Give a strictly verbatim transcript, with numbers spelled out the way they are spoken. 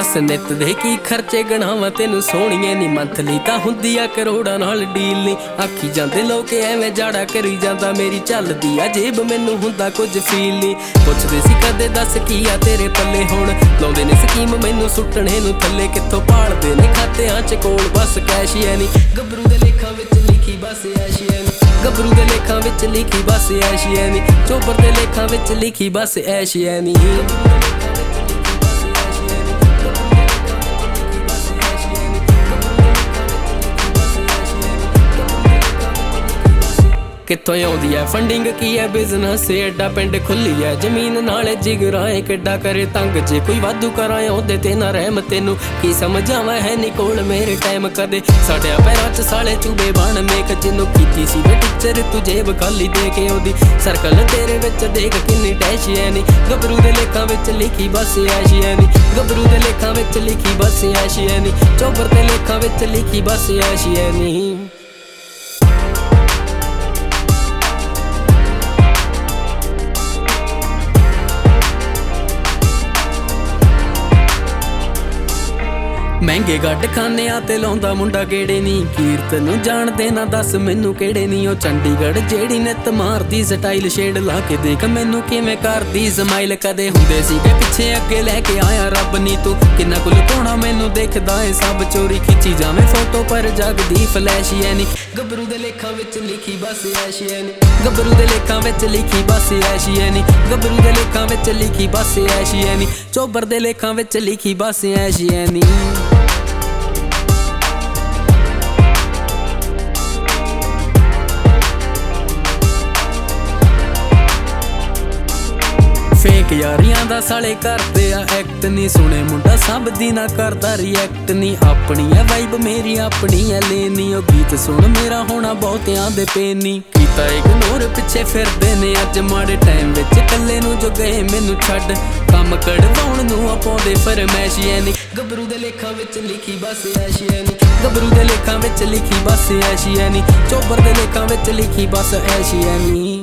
दस नित दे की खर्चे गणावां तेनू सोहणीए नी मंथली तां हुंदी आ करोड़ां नाल डील नी आखी जांदे लोक एवें जाड़ा करी जांदा मेरी चलदी आ जेब मैनू हुंदा कुछ फील नी पुछदे सी कदे दस की आ तेरे पल्ले हुण लाउंदे ने स्कीम मैनू सुट्टणे नू थल्ले कित्थों भालदे ने खातेआं च कोल बस कैश है नी गबरू दे लेखां विच लिखी बस ऐश है नी गबरू दे लेखां विच लिखी बस ऐश है नी चोबर दे लेखां विच लिखी बस ऐश है नी कित्थों आउंदी है फंडिंग की है बिजनेस एडा पिंड खुली है जमीन नाले जिगराए किड्डा करे तंग जे कोई वाधू कराए ओदे ते ना रहम तेनू की समझावा है नी कोल मेरे टाइम कदे साढ़े पैरां च साले चूबे बन मेक जिन्नू कीती सी वे टीचर तू जेब खाली दे के ओदी सर्कल तेरे विच देख किन्नी डैश है नी गबरू दे लेखां विच लिखी बस ऐश है नी गबरू दे लेखां विच लिखी बस ऐश है नी चोबर दे लेखां विच लिखी बस ऐश है नी महंगे गड्ड खाने ते लाउंदा मुंडा केड़े नी कीरत नू जाणदे ना दस मैनू केड़े नी ओ चंडीगढ़ जेड़ी नित मारदी स्टाइल शेड ला के देख मैनू किवें करदी स्माइल कदे हुंदे सीगे पिछे अगे लैके आया रब नी तू किन्ना कुल कोणा मैनू देखदा है सब चोरी खिंची जावे फोटो पर जगदी फ्लैश है नी गबरू दे लेखां विच लिखी बस ऐश है नी गबरू दे लेखां विच लिखी बस ऐश है नी गबरू दे लेखां विच लिखी बस ऐश है नी चोबर दे लेखां विच लिखी बस ऐश है नी फेक यारियां दा साले करदे आ एक्ट नी सुने मुंडा सब दी ना करदा रिएक्ट नी अपनी है वाइब मेरी अपनी है लेनी ओ गीत सुन मेरा होना बहुतियां दे पेनी कीता इग्नोर पिछे फिरदे ने अज माड़े टाइम विच कल्ले नू जो गए मैनू छड्ड काम कढवाउण नू पाउंदे फरमैश है नी गबरू दे लेखां विच लिखी बस ऐश है नी गबरू दे लेखां विच लिखी बस ऐश है नी चोबर दे लेखां विच लिखी बस ऐश है नी।